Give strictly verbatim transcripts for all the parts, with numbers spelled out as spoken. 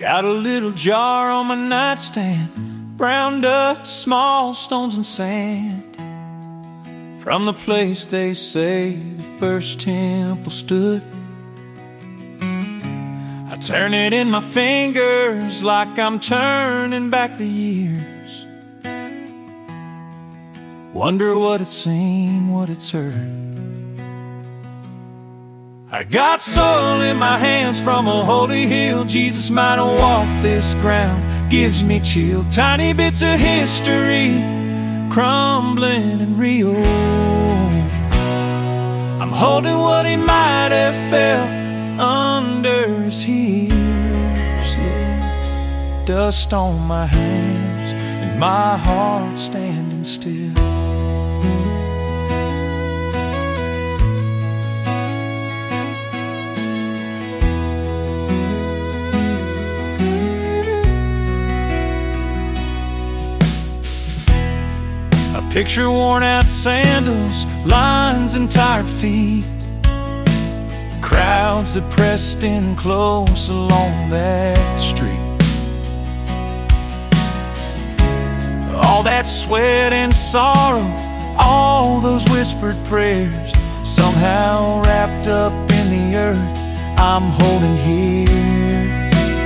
got a little jar on my nightstand, brown dust, small stones and sand, from the place they say the first temple stood. I turn it in my fingers like I'm turning back the years. Wonder what it's seen, what it's heard. I got soil in my hands from a holy hill. Jesus might have walked this ground, gives me chill. Tiny bits of history, crumbling and real. I'm holding what he might have felt under his heels, yeah. Dust on my hands and my heart standing still. Picture worn out sandals, lines and tired feet, crowds that pressed in close along that street. All that sweat and sorrow, all those whispered prayers, somehow wrapped up in the earth I'm holding here.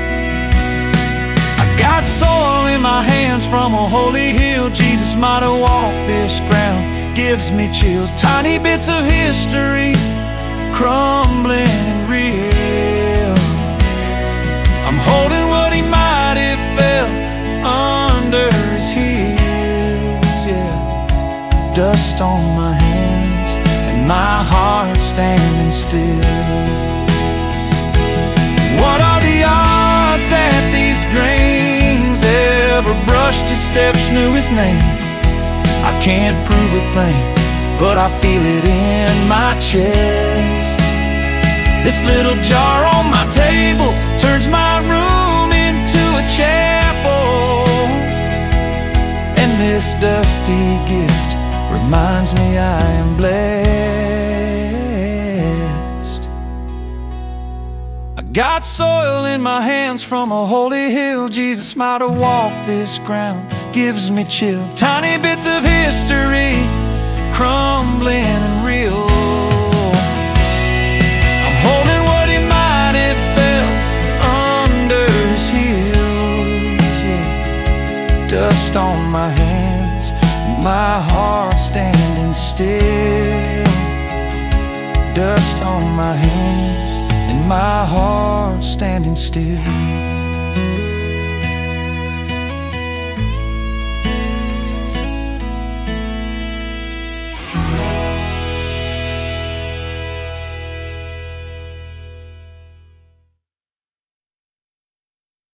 Got soil in my hands from a holy hill. Jesus might have walked this ground, gives me chills. Tiny bits of history, crumbling and real. I'm holding what he might have felt under his heels, yeah. Dust on my hands and my heart standing still. What are the odds that these grains ever brushed his steps, knew his name? I can't prove a thing, but I feel it in my chest. This little jar on my table turns my room into a chapel, and this dusty gift reminds me I am blessed. Got soil in my hands from a holy hill. Jesus might have walked this ground, gives me chill. Tiny bits of history, crumbling and real. I'm holding what he might have felt under his heels, yeah. Dust on my hands, my heart standing still. Dust on my hands and my heart standing still.